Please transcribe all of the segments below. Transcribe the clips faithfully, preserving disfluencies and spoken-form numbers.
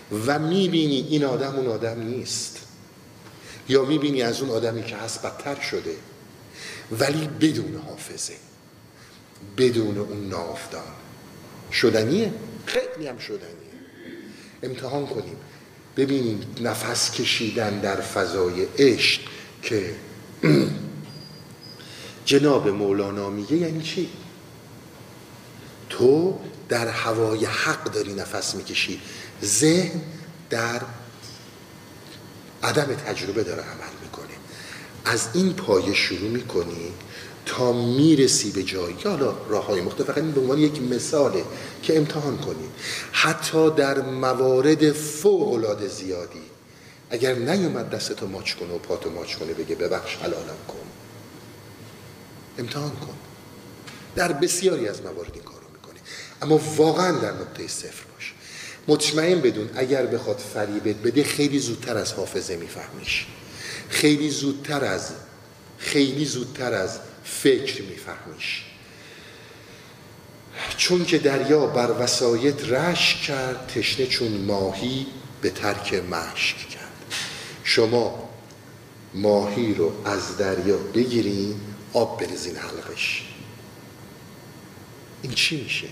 و میبینی این آدم اون آدم نیست، یا میبینی از اون آدمی که هست بدتر شده، ولی بدون حافظه، بدون اون ناودان. شدنیه، خیلی هم شدنیه. امتحان کنیم ببینیم نفس کشیدن در فضای عشق که جناب مولانا میگه یعنی چی؟ تو در هوای حق داری نفس میکشی، ذهن در عدم تجربه داره عمل میکنه. از این پایه شروع میکنی تا میرسی به جایی که حالا راه های مختلف، فقط این به عنوان یک مثاله که امتحان کنی. حتی در موارد فوق العاده زیادی اگر نیومد دستتو ماچ کنه و پاتو ماچ کنه بگه ببخش حلالم کن، امتحان کن. در بسیاری از موارد این کارو میکنه، اما واقعا در نقطه صفر باش. مطمئن بدون اگر بخواد فریبت بده خیلی زودتر از حافظه میفهمیش، خیلی زودتر از خیلی زودتر از فکر میفهمیش. چون که دریا بر وسایط رشک کرد، تشنه چون ماهی به ترک مشک کرد. شما ماهی رو از دریا بگیرین، آب بریزین حلقش، این چی میشه؟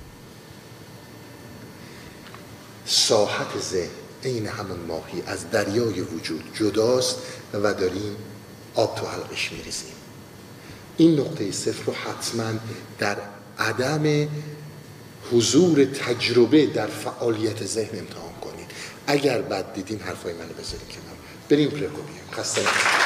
ساحت ذهن این همون ماهی از دریای وجود جداست و داریم آب تو حلقش میریزیم. این نقطه صفر رو حتما در عدم حضور تجربه در فعالیت ذهن امتحان کنید. اگر بد دیدین حرفای منو بذارید کنار، بریم پرکو بیایم. خسته نباشید.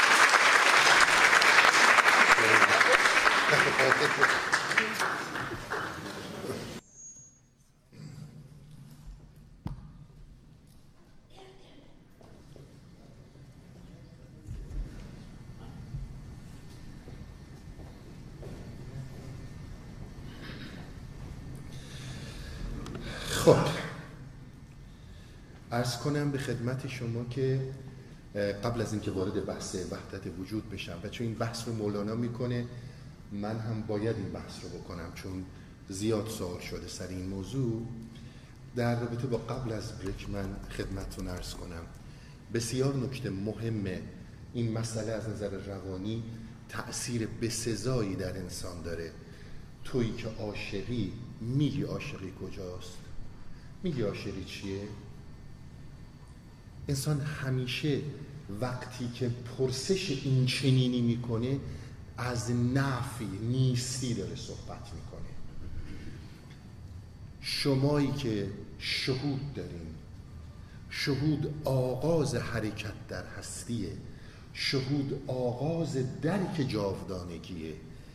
خب عرض کنم به خدمت شما که قبل از اینکه وارد بحث وحدت وجود بشم، و چون این بحث رو مولانا میکنه من هم باید این بحث رو بکنم چون زیاد سوال شده سر این موضوع، در رابطه با قبل از بریک من خدمتتون عرض کنم بسیار نکته مهمه. این مسئله از نظر روانی تأثیر بسزایی در انسان داره. تویی که عاشقی، میگی عاشقی کجاست؟ میگی عاشقی چیه؟ انسان همیشه وقتی که پرسش این چنینی میکنه از نفی، نیستی داره صحبت میکنه. شمایی که شهود دارین، شهود آغاز حرکت در هستیه، شهود آغاز درک جاودانگیه.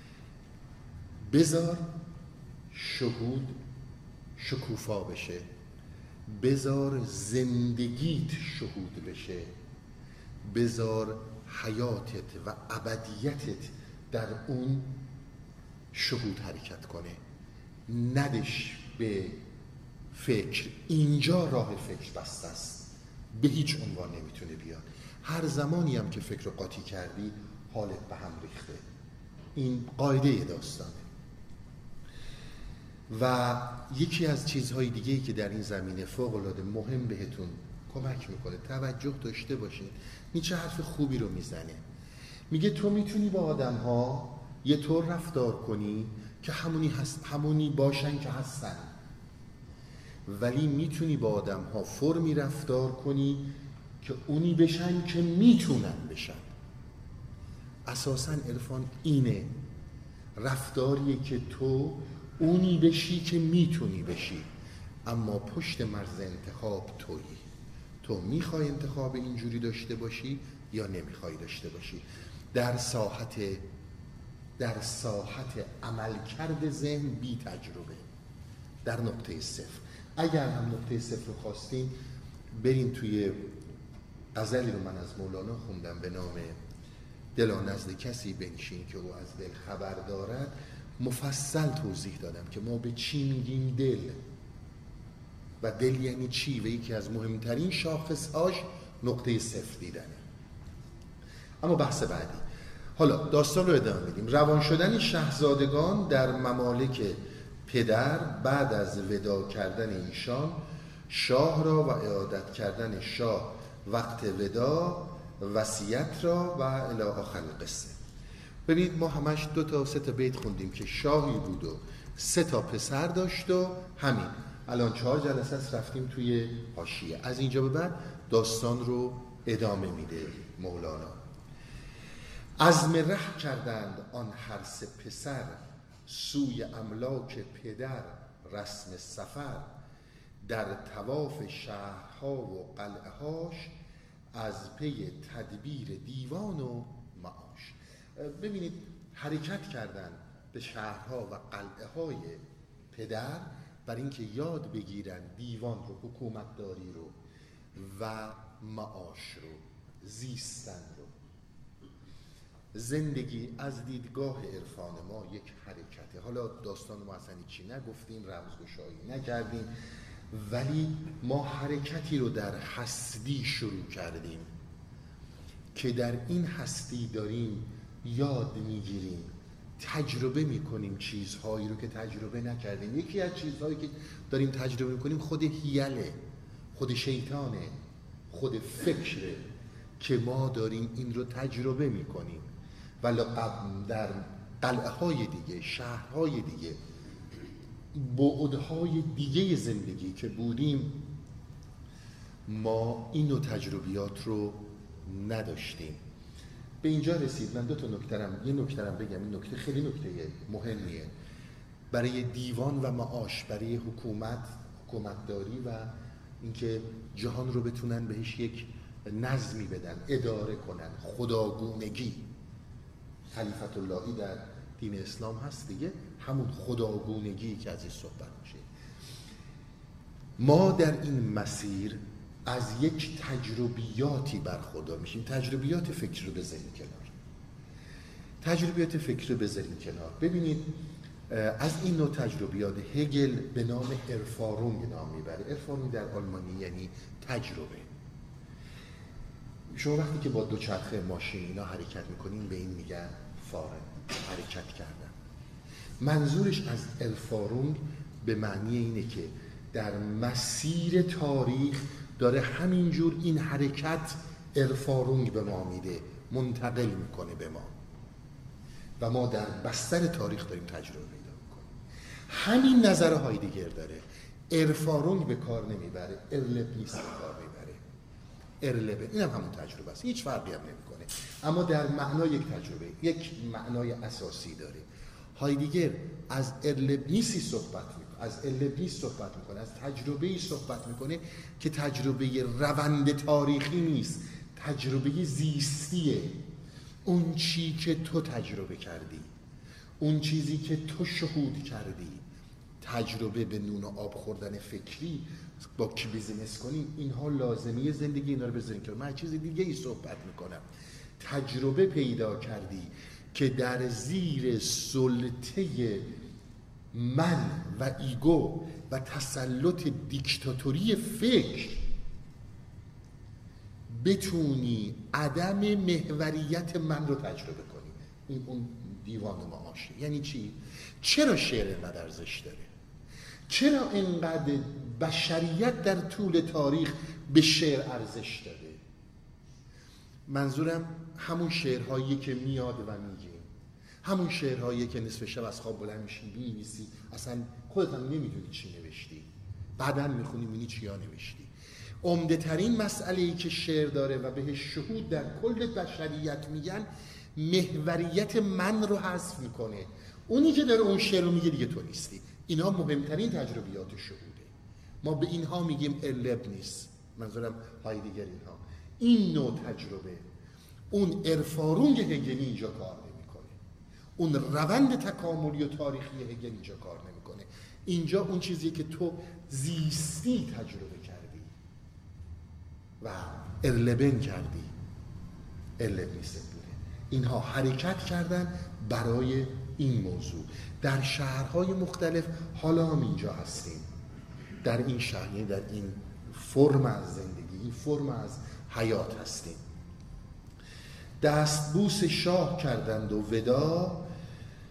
بذار شهود شکوفا بشه، بذار زندگیت شهود بشه، بذار حیاتت و ابدیتت در اون شهود حرکت کنه. ندش به فکر، اینجا راه فکر بسته است، به هیچ عنوان نمیتونه بیاد. هر زمانی هم که فکر رو قاطی کردی حالت به هم ریخته. این قاعده داستانه. و یکی از چیزهای دیگه‌ای که در این زمینه فوق‌العاده مهم بهتون کمک میکنه توجه داشته باشین. نیچه حرف خوبی رو میزنه، میگه تو میتونی با آدم‌ها یه طور رفتار کنی که همونی هست، همونی باشن که هستن، ولی میتونی با آدم‌ها فرمی رفتار کنی که اونی بشن که میتونن بشن. اساساً عرفان اینه، رفتاریه که تو اونی بشی که میتونی بشی، اما پشت مرز انتخاب تویی. تو میخوای انتخاب اینجوری داشته باشی یا نمیخوای داشته باشی. در ساحت در ساحت عملکرد ذهن بی تجربه، در نقطه صفر. اگر هم نقطه صفر رو خواستین برین توی غزلی رو من از مولانا خوندم به نام دلا نزد کسی بنشین که او از دل خبر دارد. مفصل توضیح دادم که ما به چی میگیم دل و دل یعنی چی و یکی از مهمترین شاخصهاش نقطه صفر دیدنه. اما بحث بعدی، حالا داستان رو ادامه میدیم. روان شدن شاهزادگان در ممالک پدر بعد از ودا کردن ایشان شاه را و اعادت کردن شاه وقت ودا، وصیت را و الی آخر قصه. ببینید ما همش دو تا سه تا بیت خوندیم که شاهی بود و سه تا پسر داشت و همین. الان چهار جلسه است رفتیم توی حاشیه. از اینجا به بعد داستان رو ادامه میده مولانا. عزم ره کردند آن هر سه پسر، سوی املاک پدر رسم سفر. در طواف شهرها و قلعهاش، از پی تدبیر دیوان و معاش. ببینید حرکت کردن به شهرها و قلعه های پدر بر اینکه یاد بگیرن دیوان رو، حکومتداری رو و معاش رو، زیستن رو. زندگی از دیدگاه عرفان ما یک حرکته. حالا داستان ما اصلا چی نگفتیم، رمزگشایی نکردیم، ولی ما حرکتی رو در هستی شروع کردیم که در این هستی داریم یاد میگیریم، تجربه میکنیم چیزهایی رو که تجربه نکردیم. یکی از چیزهایی که داریم تجربه میکنیم خود هیله، خود شیطانه، خود فکره که ما داریم این رو تجربه میکنیم. ولی در قلعه های دیگه، شهرهای دیگه، بعدهای دیگه زندگی که بودیم، ما این نوع تجربیات رو نداشتیم. به اینجا رسید. من دو تا نکترم یه نکترم بگم. این نکته خیلی نکته مهمیه برای دیوان و معاش، برای حکومت، حکومتداری و اینکه جهان رو بتونن بهش یک نظمی بدن، اداره کنن. خداگونگی، خلیفت اللهی در دین اسلام هست دیگه، همون خداگونگی که ازش صحبت میشه. ما در این مسیر از یک تجربیاتی برخوردار میشیم. تجربیات فکر رو بذاریم کنار. تجربیات فکر رو بذاریم کنار. ببینید از این نوع تجربیات هگل به نام ارفارونگ نام میبره. ارفارونگ در آلمانی یعنی تجربه. شما وقتی که با دوچرخه ماشین اینا حرکت میکنین به این میگن فارن، حرکت کردن. منظورش از ارفارونگ به معنی اینه که در مسیر تاریخ داره همینجور این حرکت ارفارونگ به ما میده، منتقل میکنه به ما و ما در بستر تاریخ داریم تجربه پیدا میکنیم. همین نظر هایدگر داره. ارفارونگ به کار نمیبره، ارلبنیس به کار میبره. ارلبن این هم همون تجربه است، هیچ فرقی هم نمیکنه، اما در معنا یک تجربه، یک معنای اساسی داره. هایدگر از ارلبنیسی صحبت میکنه، از ارلبنیس صحبت میکنه، از تجربه‌ای صحبت میکنه که تجربه روند تاریخی نیست، تجربه زیستیه. اون چی که تو تجربه کردی، اون چیزی که تو شهود کردی، تجربه به نون و آب خوردن فکری، با کی بیزینس کنیم، اینها لازمی زندگی. اینا رو بذارین که من چیز دیگه ای صحبت میکنم. تجربه پیدا کردی که در زیر سلطه من و ایگو و تسلط دیکتاتوری فکر بتونی عدم محوریت من رو تجربه کنی. این اون دیوان معاشه. یعنی چی؟ چرا شعر اینقدر ارزش داره؟ چرا اینقدر بشریت در طول تاریخ به شعر ارزش داده؟ منظورم همون شعرهایی که میاد و میگیم، همون شعرهایی که نصف شب از خواب بلند میشی می‌نویسی، اصلا خودت هم نمیدونی چی نوشتی، بعداً میخونی می‌بینی چیا نوشتی. عمده ترین مسئله‌ای که شعر داره و بهش شهود در کل بشریت میگن، محوریت من رو حذف میکنه. اونی که داره اون شعر رو میگه دیگه تو نیستی. اینا مهمترین تجربیات شهوده. ما به اینها میگیم ارلبنیس، منظورم هایدگر. اینها این نوع تجربه، اون ارفارونگ هگلی اینجا کار نمیکنه، اون روند تکاملی و تاریخی هگل اینجا کار نمیکنه. اینجا اون چیزی که تو زیستی تجربه کردی و ارلبن کردی، ارلبنیس بوده. اینها حرکت کردن برای این موضوع در شهرهای مختلف. حالا هم اینجا هستیم، در این شهر، در این فرم از زندگی، این فرم از حیات هستیم. دستبوس شاه کردند و ودا،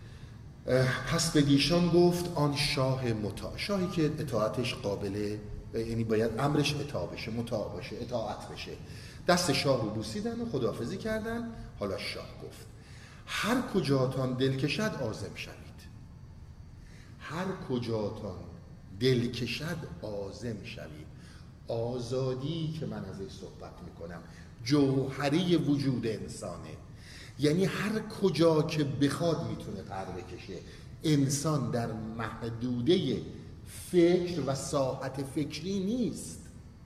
پس به دیشان گفت آن شاه مطاع. شاهی که اطاعتش قابل یعنی باید امرش اطاع بشه، مطاع باشه، اطاعت بشه. دست شاه رو بوسیدن و خداحافظی کردن. حالا شاه گفت هر کجاتان دل کشد عازم شوید. هر کجاتان دل کشد عازم شوید. آزادی که من ازش صحبت میکنم جوهری وجود انسانه، یعنی هر کجا که بخواد میتونه پر بکشه. انسان در محدوده فکر و ساحت فکری نیست،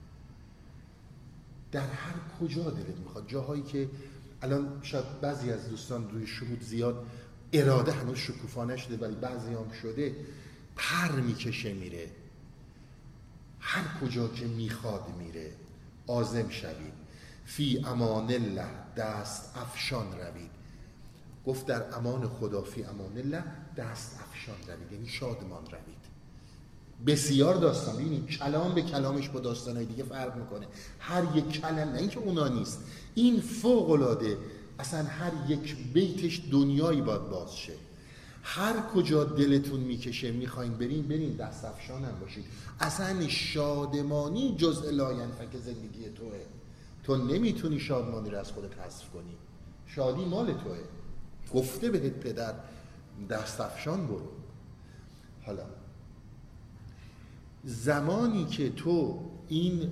در هر کجا دلت میخواد. جاهایی که الان شاید بعضی از دوستان روی شهود زیاد اراده هنوز شکوفا نشده ولی بعضی هم شده، پر میکشه میره، هر کجا که میخواد میره. عازم شوید. فی امان الله دست افشان روید. گفت در امان خدا، فی امان الله دست افشان روید، یعنی شادمان روید. بسیار داستان، ببینید کلام به کلامش با داستانهای دیگه فرق میکنه. هر یک کلام، نه اینکه اونا نیست، این فوق العاده، اصلا هر یک بیتش دنیایی باید باز شه. هر کجا دلتون میکشه میخواین برین برین، دست افشان هم باشید. اصلا شادمانی جزء لاینفک زندگی توه. تو نمیتونی شادمانی رو از خودت حذف کنی. شادی مال توه. گفته بهت پدر دست افشان برو. حالا زمانی که تو این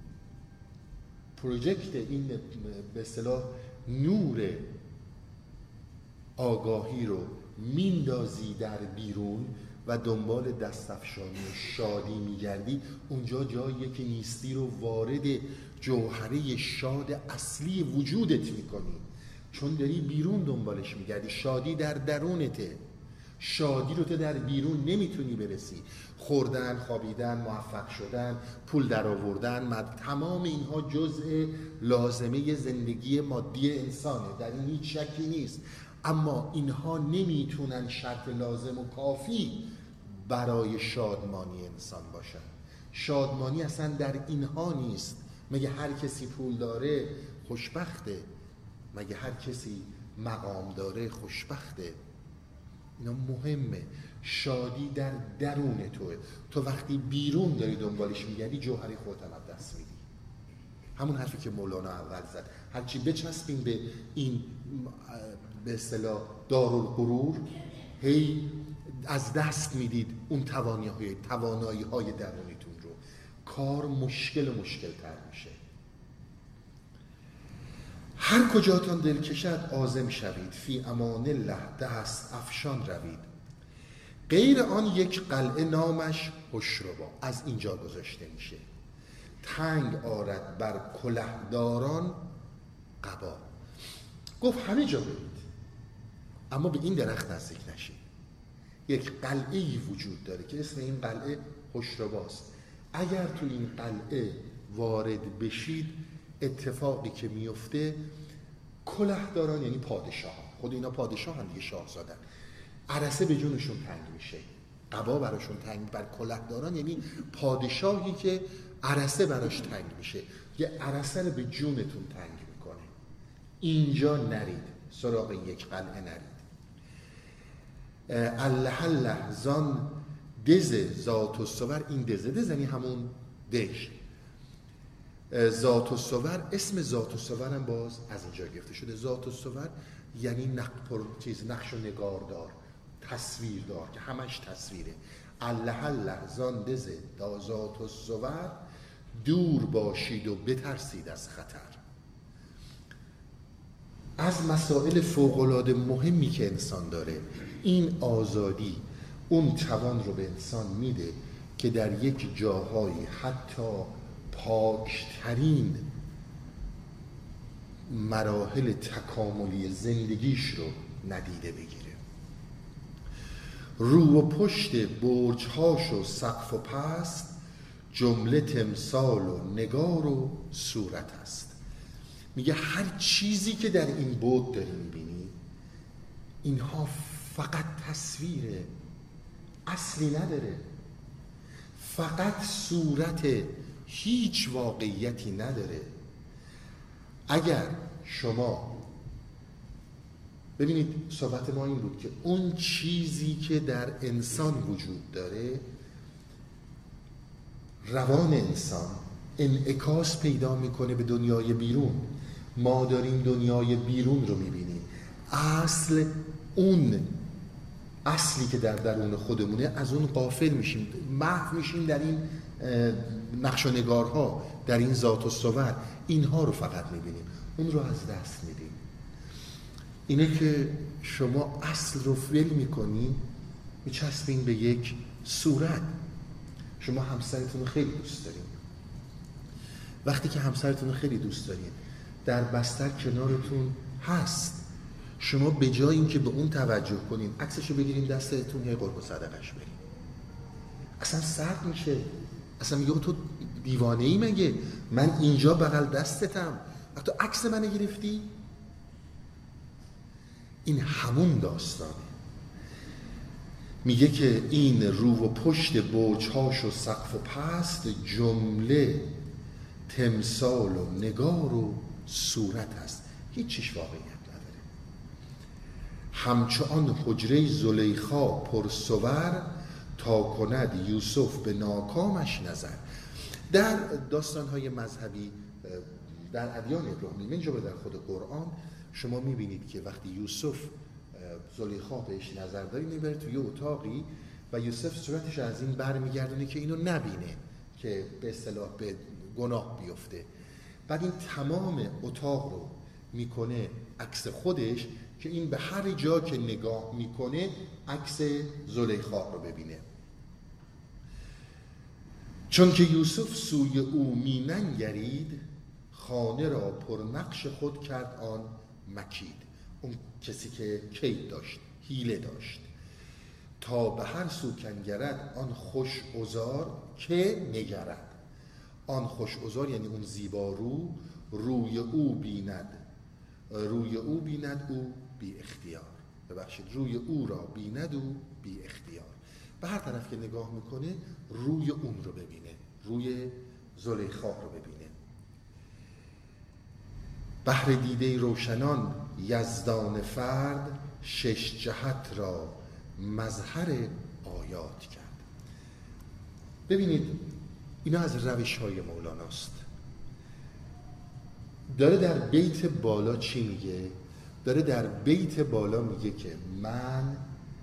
پروژکت، این به اصطلاح نور آگاهی رو میندازی در بیرون و دنبال دستفشانی و شادی میگردی، اونجا جاییه که نیستی رو وارد جوهره شاد اصلی وجودت میکنی، چون داری بیرون دنبالش میگردی. شادی در درونته. شادی رو تو در بیرون نمیتونی برسی. خوردن، خوابیدن، موفق شدن، پول در آوردن، تمام اینها جزء لازمه زندگی مادی انسانه، در این هیچ شکی نیست. اما اینها نمیتونن شرط لازم و کافی برای شادمانی انسان باشن. شادمانی اصلا در اینها نیست. مگه هر کسی پول داره خوشبخته؟ مگه هر کسی مقام داره خوشبخته؟ اینا مهمه. شادی در درون توه. تو وقتی بیرون داری دنبالش میگردی جوهری خودت هم دست میدی. همون حرفی که مولانا اول زد، هرچی بچسبیم به این به اصطلاح دارالغرور، هی از دست میدید اون توانایی توانایی های درونیتون رو. کار مشکل و مشکل تر میشه. هر کجاتان دل کشد عازم شوید. فی امان الله دست افشان روید. غیر آن یک قلعه نامش هشربا، از اینجا گذاشته میشه. تنگ آرد بر کلهداران قبا. گفت همه جا برید اما به این درخت نزدیک نشید. یک قلعه‌ای وجود داره که اسم این قلعه هشرباست. اگر تو این قلعه وارد بشید، اتفاقی که میفته، کلهداران یعنی پادشاه، خود اینا پادشاه هم دیگه، شاهزادن، عرصه به جونشون تنگ میشه، قبا براشون تنگ. بر کلهداران یعنی پادشاهی که عرصه براش تنگ میشه، یه عرصه رو به جونتون تنگ میکنه. اینجا نرید، سراغ یک قلعه نرید. الله الله زان دز ذات الصور. این دزه دز یعنی همون دژ. ذات الصور، اسم ذات الصور هم باز از اینجا گرفته شده. ذات الصور یعنی نقر چیز، نقش و نگاردار، تصویردار، که همش تصویره. الله الله زان دز ذات الصور، دور باشید و بترسید از خطر. از مسائل فوق‌العاده مهمی که انسان داره این آزادی اون توان رو به انسان میده که در یک جاهایی حتی پاکترین مراحل تکاملی زندگیش رو ندیده بگیره. رو و پشت برج‌هاش و سقف و پست، جمله تمثال و نگار و صورت است. میگه هر چیزی که در این بود داری میبینی، اینها فقط تصویره، اصلی نداره، فقط صورت، هیچ واقعیتی نداره. اگر شما ببینید، صحبت ما این بود که اون چیزی که در انسان وجود داره روان انسان انعکاس پیدا میکنه به دنیای بیرون. ما داریم دنیای بیرون رو میبینیم، اصل اون اصلی که در درون خودمونه از اون غافل میشیم، محو میشیم در این نقش و نگارها، در این ذات و صور، اینها رو فقط میبینیم، اون رو از دست میدیم. اینه که شما اصل رو ول میکنین، میچسبین به یک صورت. شما همسرتون رو خیلی دوست دارین، وقتی که همسرتون رو خیلی دوست دارین، در بستر کنارتون هست، شما به جای این که به اون توجه کنین، عکسشو بگیرین دستتون یه قرب و صدقش برین، اصلا سرد میشه، اصلا میگه تو دیوانه ای مگه، من اینجا بغل دستتم، تو عکس منو گرفتی؟ این همون داستانه. میگه که این رو و پشت برج‌هاش و سقف و پست، جمله تمثال و نگار و صورت هست، هیچ چیش واقعیت نداره. همچون حجره زلیخا پرصور، تا کند یوسف به ناکامش نظر. در داستان‌های مذهبی در ادیان ابراهیمی، من جا در خود قرآن شما میبینید که وقتی یوسف زلیخا بهش نظر داری، میبره توی اتاقی و یوسف صورتش از این بر میگردونه که اینو نبینه که به اصطلاح به گناه بیفته. بعد این تمام اتاق رو میکنه عکس خودش که این به هر جا که نگاه میکنه عکس زلیخا رو ببینه. چون که یوسف سوی او می ننگرید، خانه را پر نقش خود کرد آن مکید. اون کسی که کید داشت، حیله داشت، تا به هر سو کنگرد آن خوش عذار که نگرد. آن خوش عذار یعنی اون زیبا رو، روی او بیند، روی او بیند او بی اختیار، ببخشید روی او را بیند او بی اختیار. به هر طرف که نگاه میکنه روی اون رو ببینه، روی زلیخا رو ببینه. بهر دیده روشنان یزدان فرد، شش جهت را مظهر آیات کرد. ببینید اینا از روش های مولاناست. داره در بیت بالا چی میگه؟ داره در بیت بالا میگه که من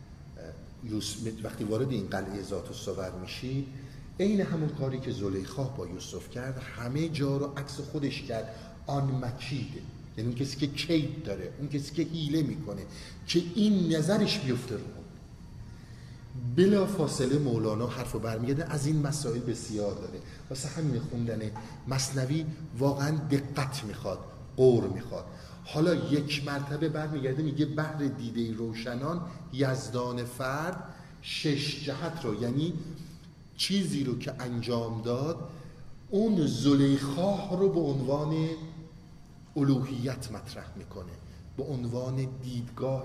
وقتی وارد این قلعه ذات الصور میشی، عین همون کاری که زلیخا با یوسف کرد، همه جا رو عکس خودش کرد، آن مکید، یعنی اون کسی که کید داره، اون کسی که حیله میکنه که این نظرش بیفته رو. بلا فاصله مولانا حرف رو برمیگرده، از این مسائل بسیار داره، واسه همین خوندن مثنوی واقعا دقت میخواد، غور میخواد. حالا یک مرتبه برمیگرده میگه بهر دیده روشنان یزدان فرد، شش جهت رو، یعنی چیزی رو که انجام داد، اون زلیخا رو به عنوان الوهیت مطرح میکنه، به عنوان دیدگاه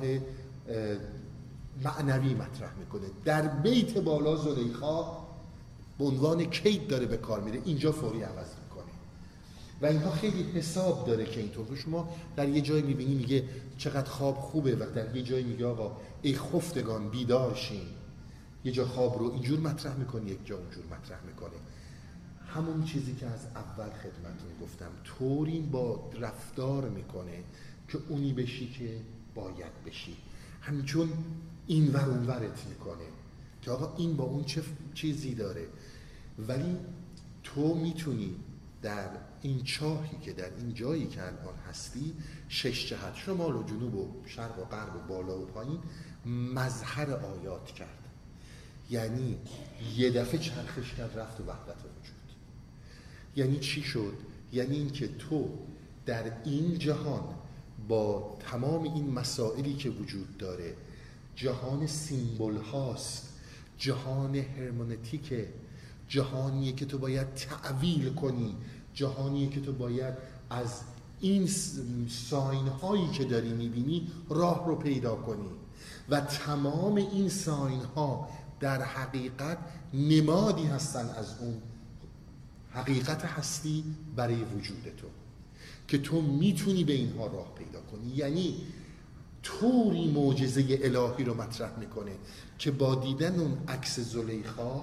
معنوی مطرح میکنه. در بیت بالا زلیخا به عنوان کید داره به کار میره، اینجا فوری عوض میکنه و اینها خیلی حساب داره که اینطور. شما در یه جای میبینی میگه چقدر خواب خوبه و در یه جای میگه آقا ای خفتگان بیدار شین، یه جا خواب رو اینجور مطرح میکنه، یک جا اونجور مطرح میکنه. همون چیزی که از اول خدمتتون گفتم، طوری با رفتار میکنه که اونی بشی که باید بشی، همچون این ور اون ورت میکنه که آقا این با اون چه چیزی داره. ولی تو میتونی در این چاهی که در این جایی که الان هستی، شش جهت، شمال و جنوب و شرق و غرب و بالا و پایین، مظهر آیات کرد. یعنی یه دفعه چرخش کرد رفت و وحدت وجود. یعنی چی شد؟ یعنی این که تو در این جهان با تمام این مسائلی که وجود داره، جهان سیمبل هاست، جهان هرمونتیکه، جهانیه که تو باید تعویل کنی، جهانیه که تو باید از این ساین هایی که داری میبینی راه رو پیدا کنی و تمام این ساین ها در حقیقت نمادی هستن از اون حقیقت هستی برای وجود تو که تو میتونی به اینها راه پیدا کنی. یعنی طوری معجزه الهی رو مطرح میکنه که با دیدن اون عکس زلیخا تو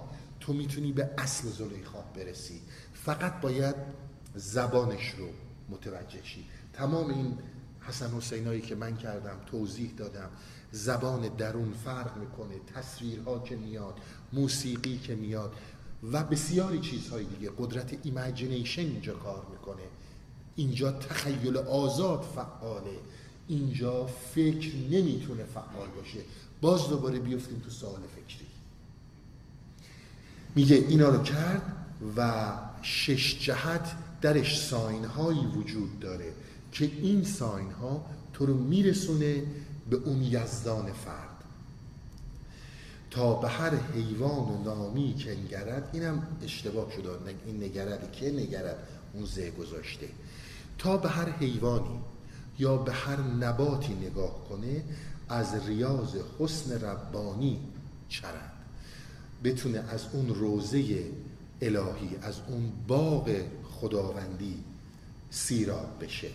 تو میتونی به اصل زلیخا برسی، فقط باید زبانش رو متوجه شی. تمام این حسن حسینایی که من کردم توضیح دادم، زبان درون فرق میکنه، تصویرها که میاد، موسیقی که میاد و بسیاری چیزهای دیگه، قدرت ایمیجینیشن اینجا کار میکنه. اینجا تخیل آزاد فعاله، اینجا فکر نمیتونه فعال باشه. باز دوباره بیفتیم تو سوال فکری. میگه اینا رو کرد و شش جهت درش ساین هایی وجود داره که این ساین ها تو رو میرسونه به اون یزدان فرد. تا به هر حیوان و نامی که نگرد، اینم اشتباه شده، این نگرد که نگرد اون زه گذاشته، تا به هر حیوانی یا به هر نباتی نگاه کنه از ریاض حسن ربانی چرند، بتونه از اون روضه الهی، از اون باغ خداوندی سیراب بشه.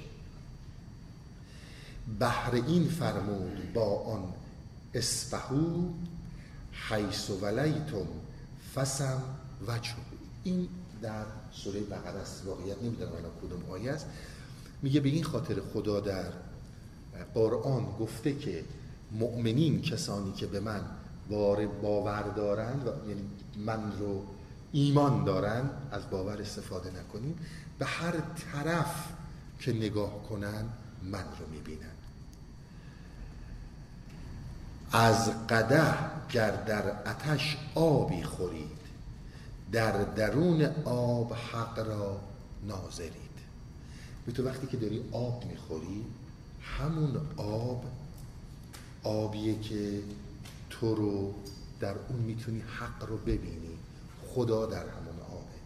بهر این فرمود با آن اسفهو، حیث ولیتم فسم وجهو. این در سوره بقره است، واقعیت نمیدونم الان کدوم آیه است. میگه به این خاطر خدا در قرآن گفته که مؤمنین کسانی که به من باور دارند و یعنی من رو ایمان دارند، از باور استفاده نکنیم، به هر طرف که نگاه کنن من رو میبینن. از قدح گر در آتش آبی خورید، در درون آب حق را ناظرید. به تو وقتی که داری آب میخوری، همون آب آبیه که تو رو در اون میتونی حق رو ببینی. خدا در همون آبه.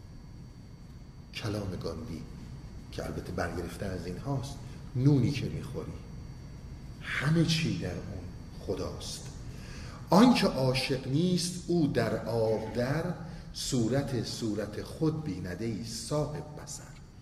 کلام گاندی که البته برگرفته از این هاست، نونی که میخوری همه چی در اون خداست. آنکه عاشق نیست او در آب در، صورت صورت خود بینده ای صاحب بصر.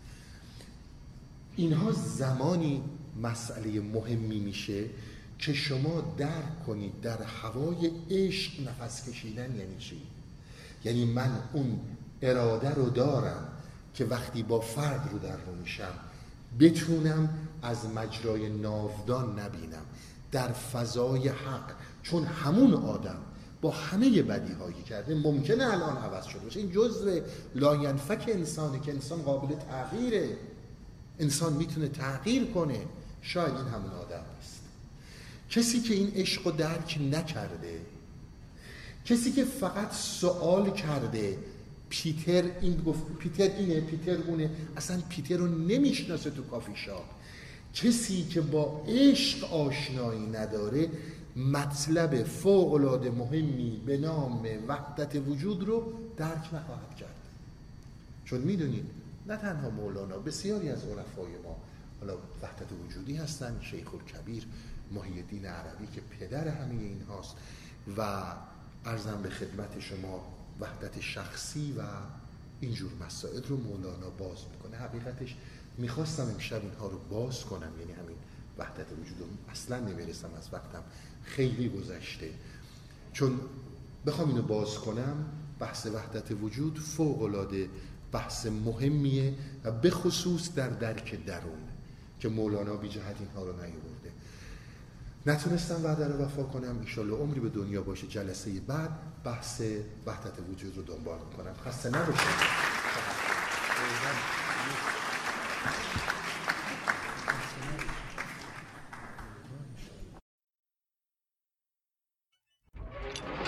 اینها زمانی مسئله مهمی میشه که شما درک کنید در هوای عشق نفس کشیدن یعنی چی. یعنی من اون اراده رو دارم که وقتی با فرد رو در رو میشم بتونم از مجرای ناودان نبینم، در فضای حق. چون همون آدم با همه بدی هایی کرده ممکنه الان عوض شده باشه. این جزء لاینفک انسانه که انسان قابل تغییره، انسان میتونه تغییر کنه. شاید این همون آدم نیست. کسی که این عشق رو درک نکرده، کسی که فقط سوال کرده پیتر این گفت، پیتر اینه، پیتر اونه، اصلا پیتر رو نمیشناسه تو کافی شاپ. کسی که با عشق آشنایی نداره مطلب فوق‌العاده مهمی به نام وحدت وجود رو درک نخواهد کرد. چون میدونید نه تنها مولانا، بسیاری از عرفای ما حالا وحدت وجودی هستن. شیخ الکبیر محی الدین عربی که پدر همه این هاست و عرضم به خدمت شما وحدت شخصی و اینجور مسائل رو مولانا باز میکنه. حقیقتش میخواستم امشب اینها رو باز کنم، یعنی همین وحدت وجود رو اصلا نمیرسم، از وقتم خیلی گذشته. چون بخوام اینو باز کنم، بحث وحدت وجود فوق‌العاده بحث مهمیه و به خصوص در درک درون که مولانا بی جهت اینها رو نیاورده. نتونستم وعده رو وفا کنم. انشالله عمری به دنیا باشه جلسه بعد بحث وحدت وجود رو دنبال کنم. خسته نباشید.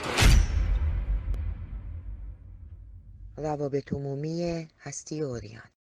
روابط عمومی هستی عریان.